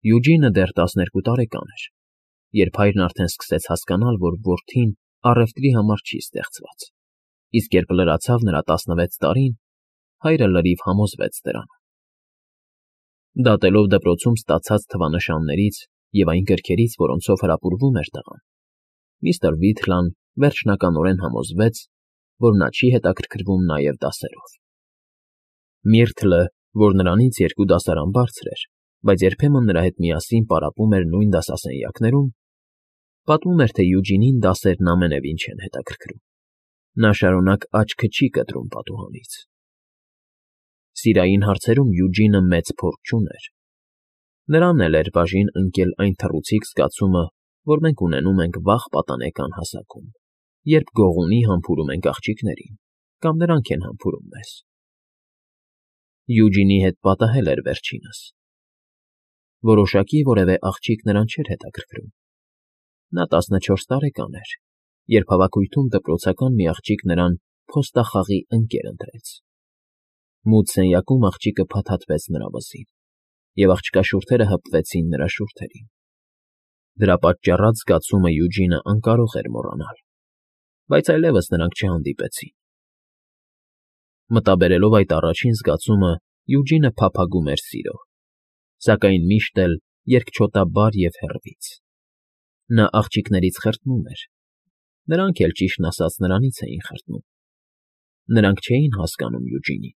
Յուջինը դեռ 12 տարեկան էր, երբ հայրն արդեն սկսեց հասկանալ, որ որդին առևտրի համար չի ստեղծված, իսկ երբ լրացավ նրա 16 տարին, հայրը լրիվ համոզվեց դրան։ Դատելով դպրոցում ստացած թվանշաններից և այն գրքերից, որոնցով հրապուրվում էր տղան, միստր Վիթլան վերջնականորեն համոզվեց, որ նա չի հետաքրքրվում նաև դասերով։ Միրթլը, որ նրանից 2 դասարան բարձր էր, բայց երբեմն նրա հետ միասին պարապում էր նույն դասասենյակներում, պատմում էր, թե Յուջինին դասերն ամենևին չեն հետաքրքրում։ Նա շարունակ աչքը չի կտրում պատուհանից։ Սիրային հարցերում Յուջինը մեծ փորձ չուներ։ Նրան էլ էր բաժին ընկել այն թռուցիկ զգացումը, որ մենք ունենում ենք վաղ պատանեկան հասակում, երբ գողունի համբուրում ենք աղջիկներին, կամ նրանք են համբուրում մեզ։ Յուջինի հետ պատահել էր վերջինս։ Որոշակի որևէ աղջիկ նրան չէր հետաքրքրում։ Նա 14 տարեկան էր, երբ հավաքույթում դպրոցական մի աղջիկ նրան փոստախաղի ընկեր ընտրեց։ Մութ սենյակում աղջիկը փաթաթվեց նրա վզին, և աղջկա շուրթերը հպվեցին նրա շուրթերին։ Դրա պատճառած զգացումը Յուջինը անկարող էր մոռանալ, բայց այլևս նրանք չհանդիպեցին։ Մտաբերելով այդ առաջին զգացումը, Յուջինը փափագում էր սիրով, սակայն միշտ էլ երկչոտաբար և հեռվից։ Նա աղջիկներից խրտնում էր, նրանք էլ, ճիշտն ասած, նրանից էին խրտնում։ Նրանք չէին հասկանում Յուջինին։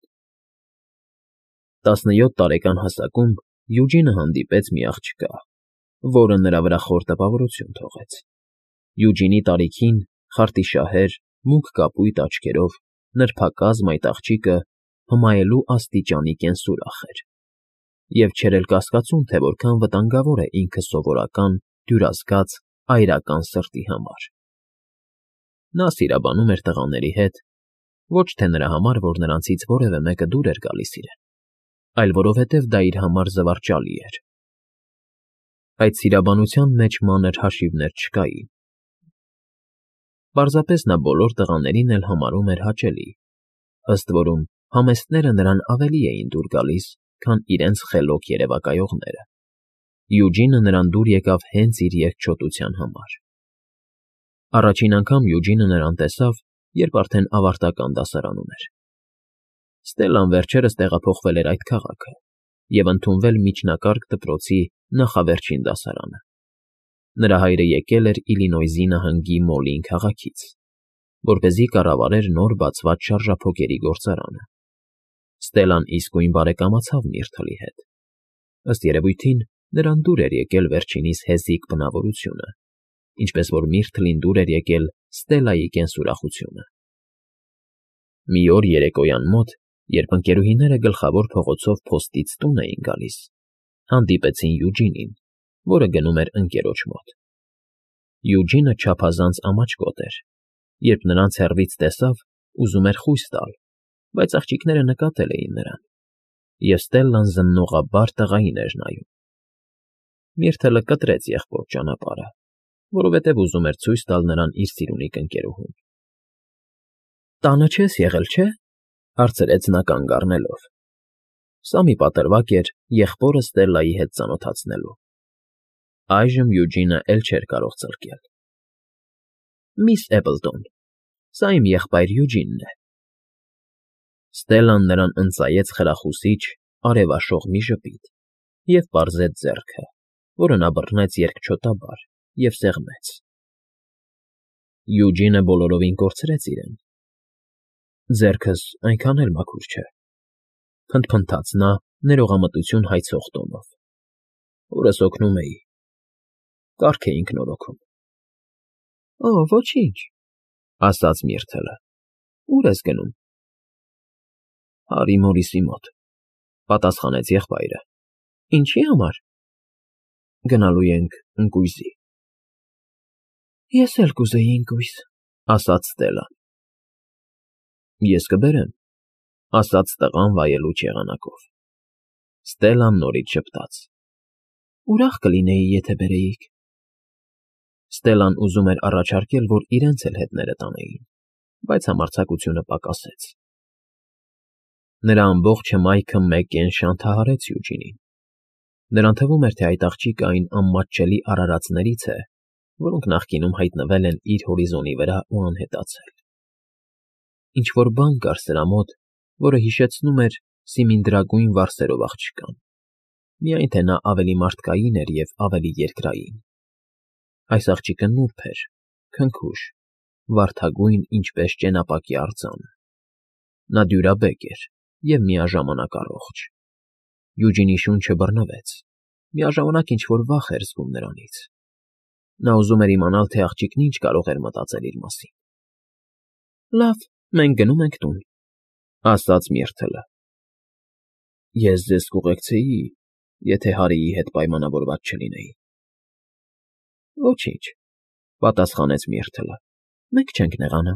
17 տարեկան հասակում Յուջինը հանդիպեց մի աղջկա, որը նրա վրա խոր տպավորություն թողեց։ Յուջինի տարիքին խարտիշահեր, մուգ կապույտ աչքերով, նրբակազմ այդ աղջիկը հմայելու աստիճանի կենսուրախ էր, և չէր էլ կասկածում, թե որքան վտանգավոր է ինքը սովորական, դյուրազգաց, այրական սրտի համար։ Նա սիրաբանում էր տղաների հետ, ոչ թե նրա համար, որ նրանցից որևէ մեկը դուր էր գալիս իրեն, այլ որովհետև դա իր համար զվարճալի էր։ Այդ սիրաբանության մեջ մանր հաշիվներ չկային։ Պարզապես նա բոլոր տղաներին էլ համարում էր հաճելի, ըստ որում համեստները նրան ավելի էին դուր գալիս, քան իրենց խելոք երևակայողները։ Յուջինը նրան դուր եկավ հենց իր երկչոտության համար։ Առաջին անգամ Յուջինը նրան տեսավ, երբ արդեն ավարտական դասարանում էր։ Ստելլան վերջերս տեղափոխվել էր այդ քաղաքը և ընդունվել միջնակարգ դպրոցի նախավերջին դասարանը։ Նրա հայրը եկել էր Իլինոյզի նահանգի Մոլին քաղաքից, որպեսզի կառավարեր նոր բացված շարժափոկերի գործարանը։ Ստելլան իսկույն բարեկամացավ Միրթլի հետ։ Ըստ երևույթին, նրան դուր էր եկել վերջինիս հեզիկ բնավորությունը, ինչպես որ Միրթլին դուր էր եկել Ստելլայի կենսուրախությունը։ Մի օր երեկոյան մոտ, երբ ընկերուհիները գլխավոր փողոցով փոստից տուն էին գալիս, հանդիպեցին Յուջինին, որը գնում էր ընկերոջ մոտ։ Յուջինը չափազանց ամաչկոտ էր, երբ նրանց հեռվից տեսավ, ուզում էր խույս տալ, բայց աղջիկները նկատել էին նրան, և Ստելլան զննողաբար տղային էր նայում։ Միրթլը կտրեց եղբոր ճանապարհը, որովհետև ուզում էր ցույց տալ նրան իր սիրունիկ ընկերուհուն։ «Տանը չես եղել, չէ՞, հարցրեց նա կանգ առնելով։ Սա մի պատրվակ էր եղբորը Ստելլայի հետ ծանոթացնելու։ Այժմ Յուջինը էլ չէր կարող ծլկել։ «Միս Էպլտոն, սա իմ եղբայր Յուջինն է»։ Ստելլան նրան ընծայեց խրախուսիչ, արևաշող մի ժպիտ և պարզեց ձեռքը, որը նա բռնեց երկչոտաբար և սեղմեց։ Յուջինը բոլորովին կորցրեց իրեն։ «Ձեռքս այնքան էլ մաքուր չէ», փնթփնթաց նա ներողամտություն հայցող տոնով։ «Օրս օգնում էի, կառք էինք նորոգում»։ «Օ, ոչինչ», ասաց Միրթլը։ «Ո՞ւր ես գնում»։ «Հարի Մորիսի մոտ», պատասխանեց եղբայրը։ «Ինչի համար»։ «Գնալու ենք ընկույզի»։ «Ես էլ կուզեի ընկույզ», ասաց Ստելլան։ «Ես կբերեմ», ասաց տղան վայելուչ եղանակով։ Ստելլան նորից ժպտաց։ «Ուրախ կլինեի, եթե բերեիք»։ Ստելլան ուզում էր առաջարկել, որ իրենց էլ հետները տանեին, բայց համարձակությունը պակասեց։ Նրա ամբողջ հմայքը մեկ կեն շանթահարեց Յուջինին։ Նրան թվում էր, թե այդ աղջիկը այն անմատչելի արարածներից է, որոնք նախկինում հայտնվել են իր հորիզոնի վրա ու անհետացել։ Ինչ-որ բան կար սրա մոտ, որը հիշեցնում էր սիմինդրագույն վարսերով աղջկան, միայն թե նա ավելի մարդկային էր և ավելի երկրային։ Այս աղջիկը նուրբ էր, քնքուշ, վարդագույն, ինչպես ճենապակյա արձանը։ Նա դյուրաբեկ էր և միաժամանակ առողջ։ Յուջինի շունչը բռնվեց, միաժամանակ ինչ-որ վախ էր զգում նրանից։ Նա ուզում էր իմանալ, թե աղջիկն ինչ կարող էր մտածել իր մասին։ «Լավ, մենք գնում ենք տուն», ֊ ասաց Միրթլը։ «Ես ձեզ կուղեկցեի, եթե Հարիի հետ պայմանավորված չլինեի»։ «Ոչինչ», ֊ պատասխանեց Միրթլը, «մենք չենք նեղանա»։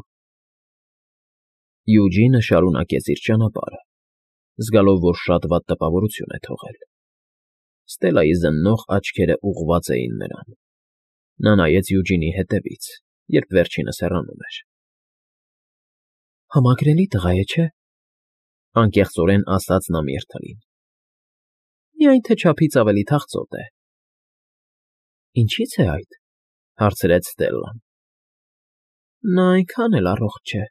Յուջինը շարունակեց իր ճանապարհը, զգալով, որ շատ վատ տպավորություն է թողել։ Ստելայի զննող աչքերը ուղղված էին նրան։ Նա նայեց Յուջինի հետևից, երբ վերջինս հեռանում էր։ «Համակրելի տղա է, չէ՞, ֊ անկեղծորեն ասաց նա Միրթլին։ Միայն թե չափից ավելի թախծոտ է։ Ինչի՞ց է այդ, ֊ հարցրեց Ստելլան։ Նա այնքան էլ առողջ չէ։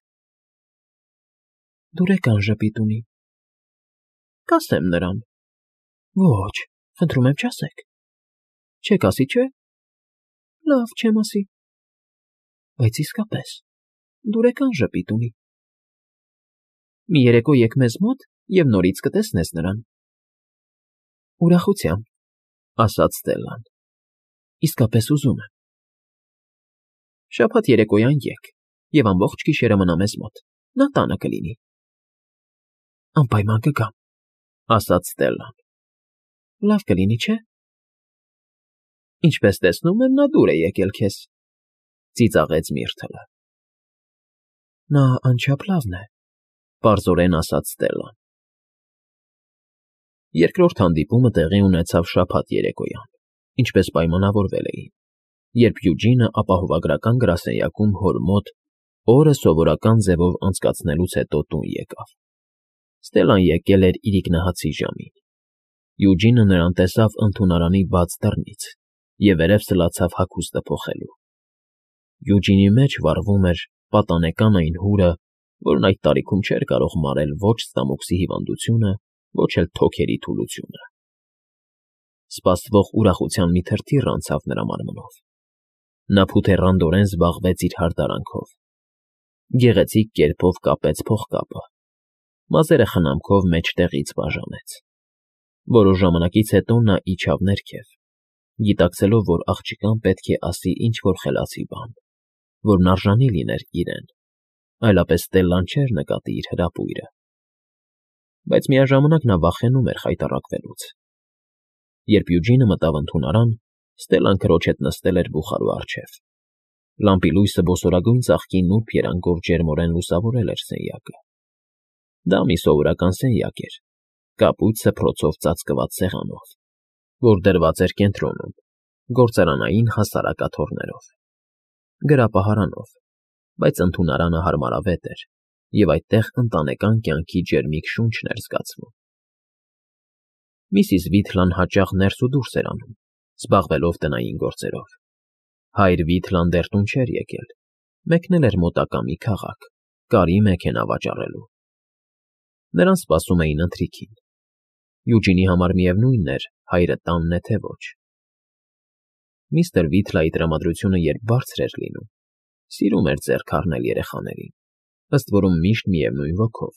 Դուր եկան ժպիտ ունի։ Կասեմ նրան։ Ոչ, խնդրում եմ չասեք։ Չեք ասի, չէ՞։ Լավ, չեմ ասի։ Բայց իսկապես, դուր եկան ժպիտ ունի։ Մի երեկո եկ մեզ մոտ և նորից կտեսնես նրան։ Ուրախությամբ, ֊ ասաց Ստելլան։ Իսկապես ուզում եմ։ Շաբաթ երեկոյան եկ և ամբողջ գիշերը մնա մեզ մոտ, նա տանը կլինի։ Անպայման կգամ, ֊ ասաց Ստելլան։ Լավ կլինի, չէ՞։ Ինչպես տեսնում եմ, նա դուր է եկել քեզ, ֊ ծիծաղեց Միրթլը։ Նա անչափ լավն է, ֊ պարզորեն ասաց Ստելլան։ Երկրորդ հանդիպումը տեղի ունեցավ շաբաթ երեկոյան, ինչպես պայմանավորվել էին, երբ Յուջինը ապահովագրական գրասենյակում հոր մոտ օրը սովորական ձևով անցկացնելուց հետո տուն եկավ։ Ստելլան եկել էր իր ինքնահացի ժամին։ Յուջինը նրան տեսավ ընդունարանի բաց դռնից և վերև սլացավ հագուստը փոխելու։ Յուջինի մեջ վառվում էր պատանեկան այն հուրը, որն այդ տարիքում չէր կարող մարել ոչ ստամոքսի հիվանդությունը, ոչ էլ թոքերի թուլությունը։ Սպասվող ուրախության մի թրթիռ անցավ նրա մարմնով։ Նա փութեռանդորեն զբաղվեց իր հարդարանքով։ Գեղեցիկ կերպով կապեց փողկապը։ Մազերը խնամքով մեջտեղից բաժանեց։ Որոշ ժամանակից հետո նա իջավ ներքև, գիտակցելով, որ աղջկան պետք է ասի ինչ-որ խելացի բան, որն արժանի լիներ իրեն, այլապես Ստելլան չէր նկատի իր հրապույրը։ Բայց միաժամանակ նա վախենում էր խայտառակվելուց։ Երբ Յուջինը մտավ ընդունարան, Ստելլան քրոջ հետ նստել էր բուխարու առջև։ Լամպի լույսը ոսորագույն ծաղկի նուրբ երանգով ջերմորեն լուսավորել էր սենյակը։ Դա մի սովորական սենյակ էր, կապույտ սփռոցով ծածկված սեղանով, որ դրված էր կենտրոնում, գործարանային հասարակ աթոռներով, գրապահարանով, բայց ընդունարանը հարմարավետ էր, և այդտեղ ընտանեկան կյանքի ջերմիկ շունչն էր զգացվում։ Միսիս Վիթլան հաճախ ներս ու դուրս էր անում, զբաղվելով տնային գործերով։ Հայր Վիթլան դեռ տուն չէր եկել, մեկնել էր մոտակա մի քաղաք, կարի մեքենա վաճառելու։ Նրան սպասում էին ընթրիքին։ Յուջինի համար միևնույն էր՝ հայրը տանն է, թե ոչ։ Միստր Վիթլայի տրամադրությունը երբ բարձր էր լինում, սիրում էր ձեռք առնել երեխաներին, ըստ որում միշտ միևնույն ոգով։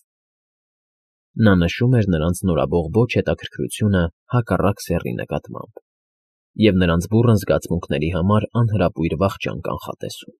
Նա նշում էր նրանց նորաբողբոջ հետաքրքրությունը հակառակ սեռի նկատմամբ և նրանց բուռն զգացմունքների համար անհրապույր վախճան կանխատեսում։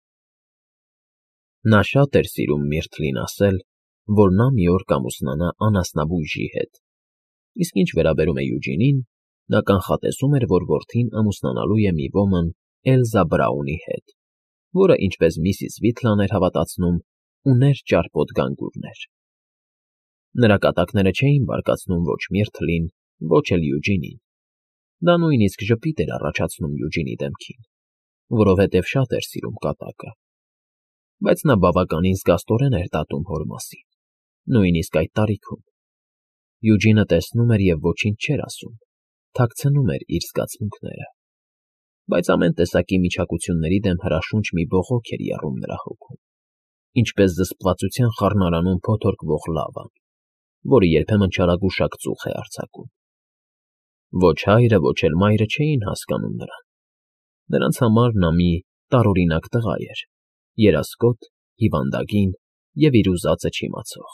Նա շատ էր սիրում Միրթլին ասել, որ նա մի օր կամուսնանա անասնաբույժի հետ, իսկ ինչ վերաբերում է Յուջինին, նա կանխատեսում էր, որ որդին ամուսնանալու է մի ոմն Էլզա Բրաունի հետ, որը, ինչպես միսիս Վիթլան էր հավատացնում, ուներ ճարպոտ գանգուրներ։ Նրա կատակները չէին բարկացնում ոչ Միրթլին, ոչ էլ Յուջինին։ Դա նույնիսկ ժպիտ էր առաջացնում Յուջինի դեմքին, որովհետև շատ էր սիրում կատակը։ Բայց նա բավականին զգաստորեն էր դատում հոր մասին, նույնիսկ այդ տարիքում։ Յուջինը տեսնում էր և ոչինչ չէր ասում, թաքցնում էր իր զգացմունքները, բայց ամեն տեսակի միջակությունների դեմ հրաշունչ մի բողոք էր եռում նրա հոգում, ինչպես զսպվածության խառնարանում փոթորկվող լավան, որը երբեմն չարագուշակ ծուխ է արձակում։ Ոչ հայրը, ոչ էլ մայրը չէին հասկանում նրան։ Նրանց համար նա մի տարօրինակ տղա էր, երասկոտ, հիվանդագին և իր ուզածը չիմացող։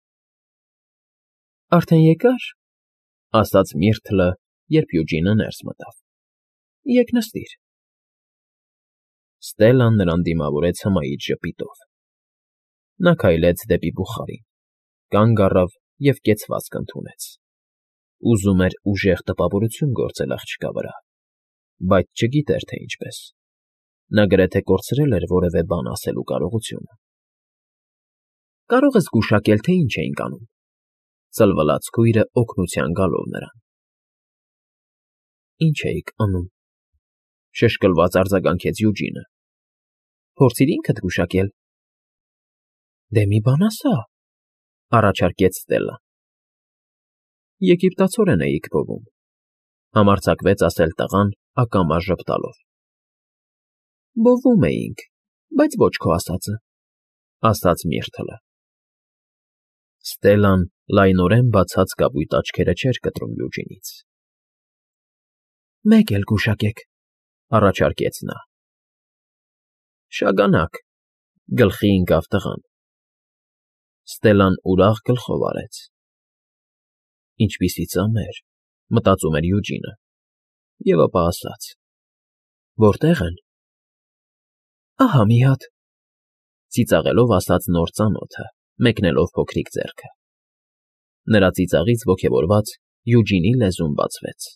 Արդեն եկա՞ր, ասաց Միրթլը, երբ Յուջինը ներս մտավ։ Եկ նստիր։ Ստելլան նրան դիմավորեց հմայիչ ժպիտով։ Նա քայլեց դեպի բուխարին, կանգ առավ և կեցվածք ընդունեց։ Ուզում էր ուժեղ տպավորություն գործել աղջկա վրա, բայց չգիտեր, թե ինչպես։ Նա գրեթե կորցրել էր որևէ բան ասելու կարողությունը։ Կարող ես գուշակել, թե ինչ էինք անում, ծլվլաց քույրը օգնության գալով նրան։ Ինչ էիք անում, շշկլված արձագանքեց Յուջինը։ Փորձիր ինքդ գուշակել։ Դե մի բան ասա, առաջարկեց Ստելլան։ Եգիպտացորեն էիք փովում, համարձակվեց ասել տղան ակամա ժպտալով։ Բովում էինք, բայց ոչ քո ասածը, ասաց Միրթլը։ Ստելլան լայնորեն բացած կապույտ աչքերը չէր կտրում Յուջինից։ Մեկ էլ գուշակեք, առաջարկեց նա։ Շագանակ, գլխի ընկավ տղան։ Ստելլան ուրախ գլխով արեց։ Ինչպիսի ծամեր, մտածում էր Յուջինը, և ապա ասաց. Որտեղ են։ Ահա մի հատ, ծիծաղելով ասաց նոր ծանոթը, մեկնելով փոքրիկ ձեռքը։ Նրա ծիծաղից ոգևորված Յուջինի լեզուն բացվեց։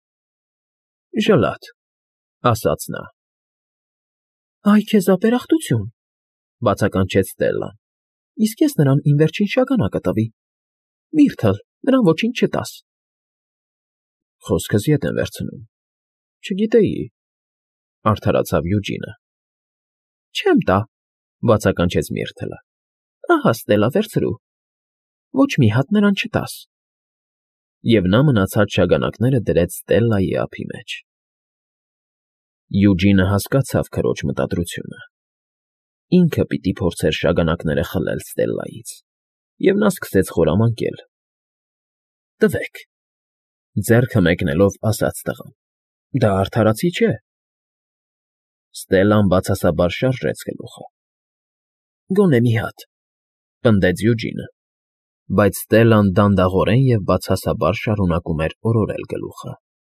Ժլատ, ասաց նա։ Այ քեզ ապերախտություն, բացականչեց Ստելլան, իսկ ես նրան իմ վերջին շագանակը տվի։ Միրթլ, նրան ոչինչ չտաս։ Խոսքս ետ եմ վերցնում, չգիտեի, արդարացավ Յուջինը։ Չեմ տա, բացականչեց Միրթլը։ Ահա Ստելլա, վերցրու։ Ոչ մի հատ նրան չտաս։ Եվ նա մնացած շագանակները դրեց Ստելլայի ափի մեջ։ Յուջինը հասկացավ քրոջ մտադրությունը։ Ինքը պիտի փորձեր շագանակները խլել Ստելլայից, և նա սկսեց խորամանկել։ Տվեք, ձեռքը մեկնելով ասաց տղան։ Դա արդարացի չէ։ Ստելլան բացասաբար շարժեց գլուխը։ Գոնե մի հատ, պնդեց Յուջինը, բայց Ստելլան դանդաղորեն և բացասաբար շարունակում էր օրորել գլուխը։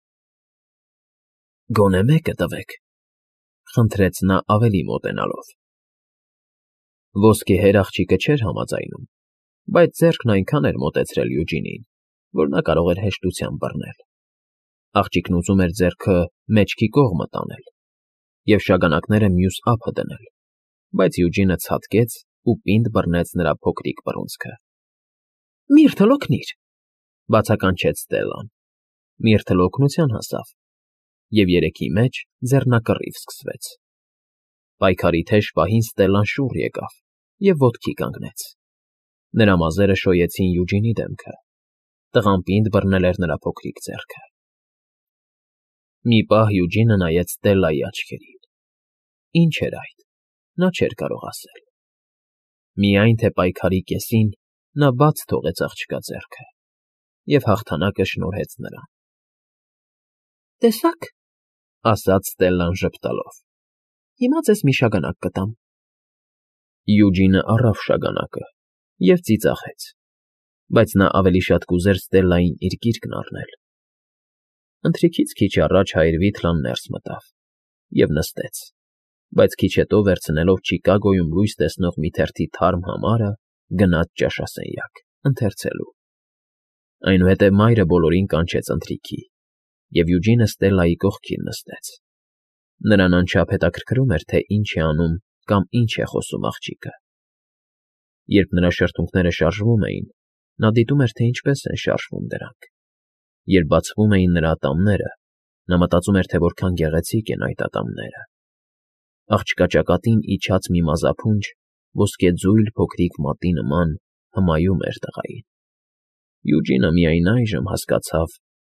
Գոնե մեկը տվեք, խնդրեց նա ավելի մոտենալով։ Ոսկehեր աղջիկը չէր համաձայնում, բայց ձեռքն այնքան էր մոտեցրել Յուջինին, որ նա կարող էր հեշտությամբ բռնել։ Աղջիկն ուզում էր ձեռքը մեջքի կողմը տանել և շագանակները մյուս ափը դնել, բայց Յուջինը ցատկեց ու պինդ բռնեց նրա փոքրիկ բռունցքը։ Միրթլ, օգնիր, բացականչեց Ստելլան։ Միրթլը օգնության հասավ, և երեքի մեջ ձեռնակռիվ սկսվեց։ Պայքարի թեժ պահին Ստելլան շուռ եկավ և ոտքի կանգնեց։ Նրա մազերը շոյեցին Յուջինի դեմքը։ Տղան պինդ բռնել էր նրա փոքրիկ ձեռքը։ Մի պահ Յուջինը նայեց Ստելլայի աչքերին։ Ինչ էր այդ, նա չէր կարող ասել։ Միայն թե պայքարի կեսին նա բաց թողեց աղջկա ձեռքը և հաղթանակը շնորհեց նրան։ Տեսա՞ք, ասաց Ստելլան ժպտալով։ Հիմա ձեզ մի շագանակ կտամ։ Յուջինը առավ շագանակը և ծիծաղեց, բայց նա ավելի շատ կուզեր Ստելլային իր գիրկն առնել։ Ընթրիքից քիչ առաջ հայր Վիթլան ներս մտավ և նստեց, բայց քիչ հետո վերցնելով Չիկագոյում լույս տեսնող մի թերթի թարմ համարը, գնաց ճաշասենյակ, ընթերցելու։ Այնուհետև մայրը բոլորին կանչեց ընթրիքի, և Յուջինը Ստելլայի կողքին նստեց։ Նրան անչափ հետաքրքրում էր, թե ինչ է անում կամ ինչ է խոսում աղջիկը։ Երբ նրա շրթունքները շարժվում էին, նա դիտում էր, թե ինչպես են շարժվում դրանք։ Երբ բացվում էին նրա ատամները, նա մտածում էր, թե որքան գեղեցիկ են այդ ատամները։ Աղջկա ճակատին իջած մի մազափունջ, ոսկեձույլ փոքրիկ մատի նման, հմայում էր տղային։ Յուջինը միայն այժմ հասկացավ,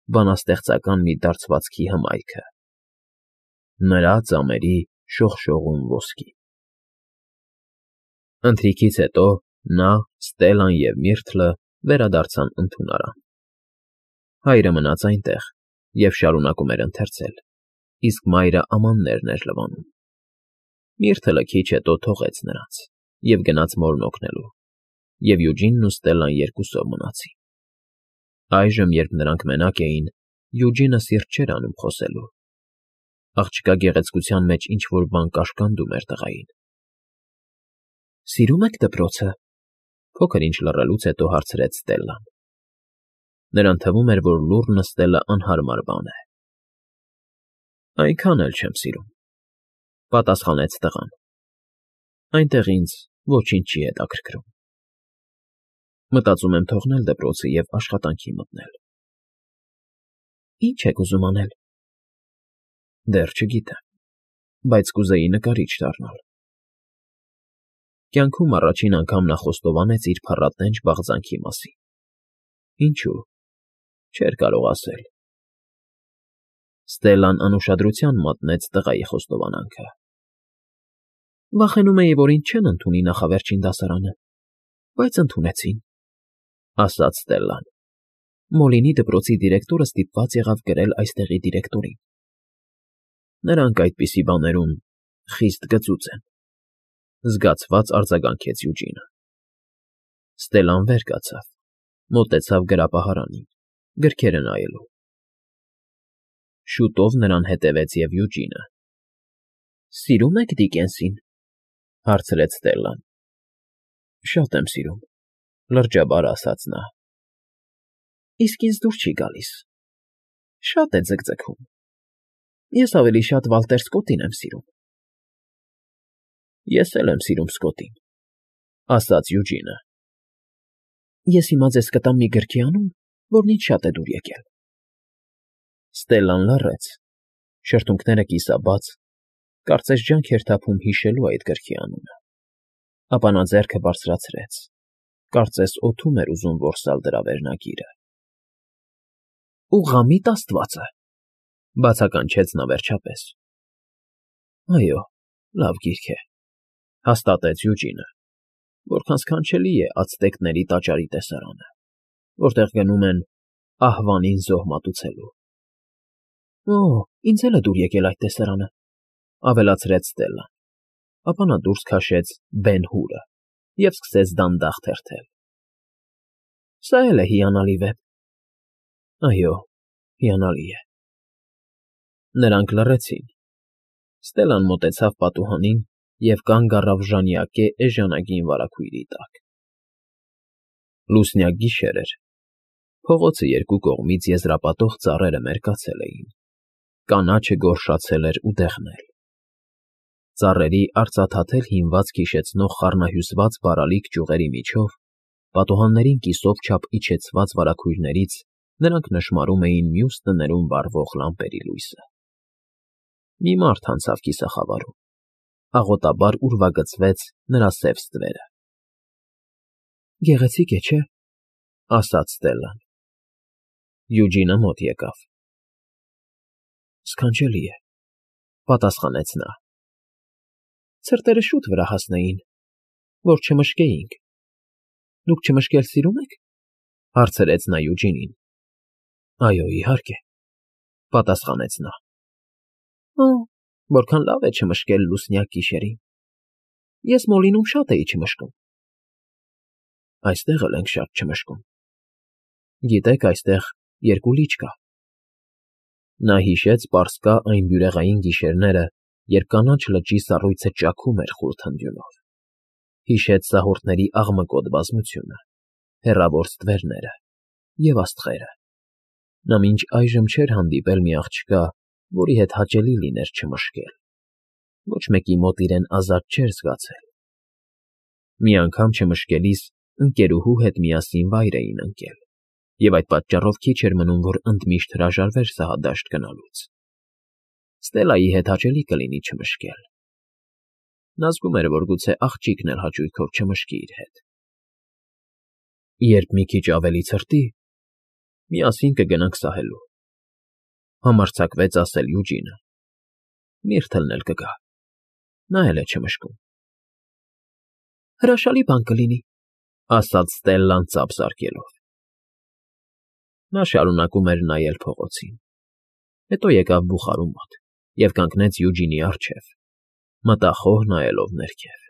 բանաստեղծական մի դարձվածքի հմայքը։ Նրա ծամերի շողշողուն ոսկի։ Ընթրիքից հետո նա, Ստելլան և Միրթլը վերադարձան ընդունարան։ Հայրը մնաց այնտեղ և շարունակում էր ընթերցել, իսկ մայրը ամաններն էր լվանում։ Միրթլը քիչ հետո թողեց նրանց և գնաց մորն օգնելու, և Յուջինն ու Ստելլան երկուսով մնացին։ Այժմ, երբ նրանք մենակ էին, Յուջինը սիրտ չէր անում խոսելու։ Աղջկա գեղեցկության մեջ ինչ֊որ բան կաշկանդում էր տղային։ Սիրո՞ւմ եք դպրոցը, փոքր-ինչ լռելուց հետո հարցրեց Ստելլան։ Նրան թվում էր, որ լուռ նստելը անհարմար բան է։ Այնքան էլ չեմ սիրում, պատասխանեց տղան։ Այնտեղ ինձ ոչինչ չի հետաքրքրում։ Մտածում եմ թողնել դպրոցը և աշխատանքի մտնել։ Ի՞նչ եք ուզում անել։ Դեռ չգիտեմ, բայց կուզեի նկարիչ դառնալ։ Կյանքում առաջին անգամ նա խոստովանեց իր փառատենչ բաղձանքի մասին։ Ինչու՞, չէր կարող ասել։ Ստելլան անուշադրության մատնեց տղայի խոստովանանքը։ Վախենում էի, որ ինձ չեն ընդունի նախավերջին դասարանը, բայց ընդունեցին, ասաց Ստելլան։ Մոլինի դպրոցի դիրեկտորը ստիպված եղավ գրել այստեղի դիրեկտորին։ Նրանք այդպիսի բաներում խիստ գծուծ են, զգացված արձագանքեց Յուջինը։ Ստելլան վեր կացավ, մոտեցավ գրապահարանին, գրքերը նայելու։ Շուտով նրան հետևեց և Յուջինը։ Սիրո՞ւմ եք Դիկենսին, հարցրեց Ստելլան։ Շատ եմ սիրում, լրջաբար ասաց նա։ Իսկ ինձ դուր չի գալիս։ Շատ է ձգձգում։ Ես ավելի շատ Վալտեր Սկոտտին եմ սիրում։ Ես էլ եմ սիրում Սկոտտին, ասաց Յուջինը։ Ես հիմա ձեզ կտամ մի գրքի անուն, որն ինձ շատ է դուր եկել։ Ստելլան լռեց, շրթունքները կիսաբաց, կարծես ջանք էր թափում հիշելու այդ գրքի անունը։ Ապա նա ձեռքը բարձրացրեց, կարծես օդում էր ուզում որսալ դրա վերնագիրը։ Ուղղամիտ Աստվածը, բացականչեց նա վերջապես։ Այո, լավ գիրք է, հաստատեց Յուջինը, որքան սքանչելի է ացտեկների տաճարի տեսարանը, որտեղ գնում են ահվանին զոհ մատուցելու։ Օ, ինձ էլ է դուր եկել այդ տեսարանը, ավելացրեց Ստելլան, ապա նա դուրս քաշեց Բեն֊Հուրը և սկսեց դանդաղ թերթել։ Սա էլ է հիանալի վեպ։ Այո, հիանալի է։ Նրանք լռեցին։ Ստելլան մոտեցավ պատուհանին և կանգ առավ ժանյակե էժանագին վարագույրի տակ։ Լուսնյակ գիշեր էր։ Փողոցը երկու կողմից եզրապատող ծառերը մերկացել էին, կանաչը գորշացել էր ու դեղնել։ Ծառերի արծաթաթել հինվածք հիշեցնող խառնահյուսված բարալիկ ճյուղերի միջով, պատուհաններին կիսով չափ իջեցված վարագույրներից նրանք նշմարում էին մյուս տներում վառվող լամպերի լույսը։ Մի մարդ անցավ կիսախավարում, աղոտաբար ուրվագծվեց նրա սև ստվերը։ Գեղեցիկ է, չէ՞, ասաց Ստելլան։ Յուջինը մոտ եկավ։ Սքանչելի է, պատասխանեց նա։ Ցրտերը շուտ վրա հասնեին, որ չմշկեինք։ Դուք չմշկել սիրում եք, հարցրեց նա Յուջինին։ Այո, իհարկե, պատասխանեց նա։ Օ, որքան լավ է չմշկել լուսնյակ գիշերին։ Ես Մոլինում շատ էի չմշկում։ Այստեղ էլ ենք շատ չմշկում։ Գիտեք, այստեղ երկու լիճ կա։ Նա հիշեց պարսկա այն բյուրեղային գիշերները, երբ կանաչ լճի սառույցը ճաքում էր խուլ թնդյունով։ Հիշեց սահորդների աղմկոտ բազմությունը, հեռավոր ստվերները և աստղերը։ Նա մինչ այժմ չէր հանդիպել մի աղջկա, որի հետ հաճելի լիներ չմշկել։ Ոչ մեկի մոտ իրեն ազատ չէր զգացել։ Մի անգամ չմշկելիս ընկերուհու հետ միասին վայր էին ընկել, և այդ պատճառով քիչ էր մնում, որ ընդմիշտ հրաժարվեր սահադաշտ գնալուց։ Ստելլայի հետ հաճելի կլինի չմշկել։ Նա զգում էր, որ գուցե աղջիկն էլ հաճույքով չմշկի իր հետ։ Երբ մի քիչ ավելի ցրտի, միասին կգնանք սահելու, Համարձակվեց ասել Յուջինը։ Միրթլն էլ կգա։ Նա էլ է չմշկում։ Հրաշալի բան կլինի, ասաց Ստելլան ծափ զարկելով։ Նա շարունակում էր նայել փողոցին։ Հետո եկավ բուխարու մոտ և կանգնեց Յուջինի առջև, մտախոհ նայելով ներքև։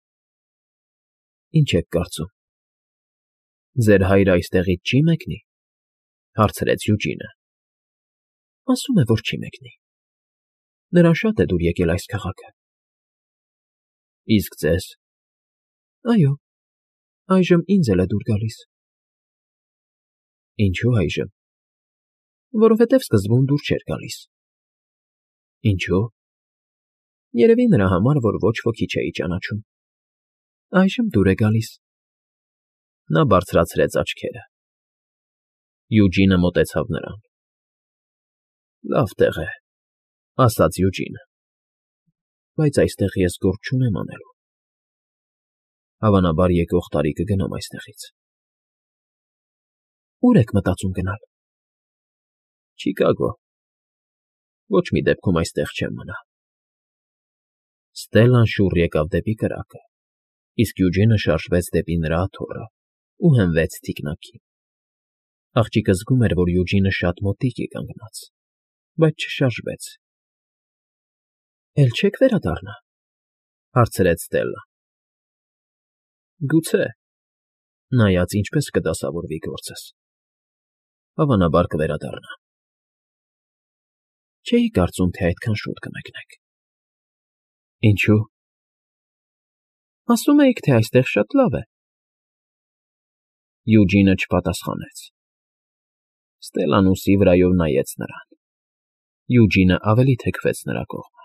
Ինչ եք կարծում։ Ձեր հայրը այստեղից չի մեկնի, հարցրեց Յուջինը։ Ասում է, որ չի մեկնի։ Նրան շատ է դուր եկել այս քաղաքը։ Իսկ ձեզ։ Այո, այժմ ինձ էլ է դուր գալիս։ Ինչու այժմ։ Որովհետև սկզբում դուր չէր գալիս։ Ինչու։ Երևի նրա համար, որ ոչ ոքի չէի ճանաչում։ Այժմ դուր է գալիս։ Նա բարձրացրեց աչքերը։ Յուջինը մոտեցավ նրան։ Լավ տեղ է, ասաց Յուջինը, բայց այստեղ ես գործ չունեմ անելու։ Հավանաբար եկող տարի կգնամ այստեղից։ Ուր եք մտածում գնալ։ Չիկագո։ Ոչ մի դեպքում այստեղ չեմ մնա։ Ստելլան շուռ եկավ դեպի կրակը, իսկ Յուջինը շարժվեց դեպի նրա աթոռը ու հենվեց թիկնակին։ Աղջիկը զգում էր, որ Յուջինը շատ մոտիկ է կանգնած, բայց չշարժվեց։ Էլ չեք վերադառնա, հարցրեց Ստելլան։ Գուցե, նայած ինչպես կդասավորվի գործս։ Հավանաբար կվերադառնա։ Չէի կարծում, թե այդքան շուտ կմեկնեք։ Ինչու։ Ասում էիք, թե այստեղ շատ լավ է։ Յուջինը չպատասխանեց։ Ստելլան ուսի վրայով նայեց նրան։ Յուջինը ավելի թեքվեց նրա կողմը։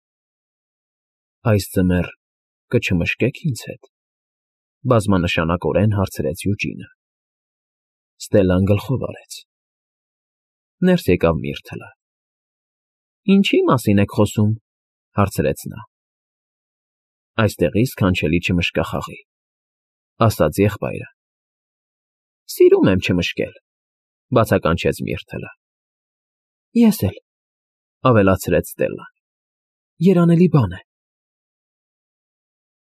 Այս ձմեռ կչմշկեք ինձ հետ, բազմանշանակորեն հարցրեց Յուջինը։ Ստելլան գլխով արեց։ Ներս եկավ Միրթլը։ Ինչի մասին եք խոսում, հարցրեց նա։ Այստեղի սքանչելի չմշկախաղի, ասաց եղբայրը։ Սիրում եմ չմշկել, բացականչեց Միրթլը։ Ես էլ, ավելացրեց Ստելլան։ Երանելի բան է։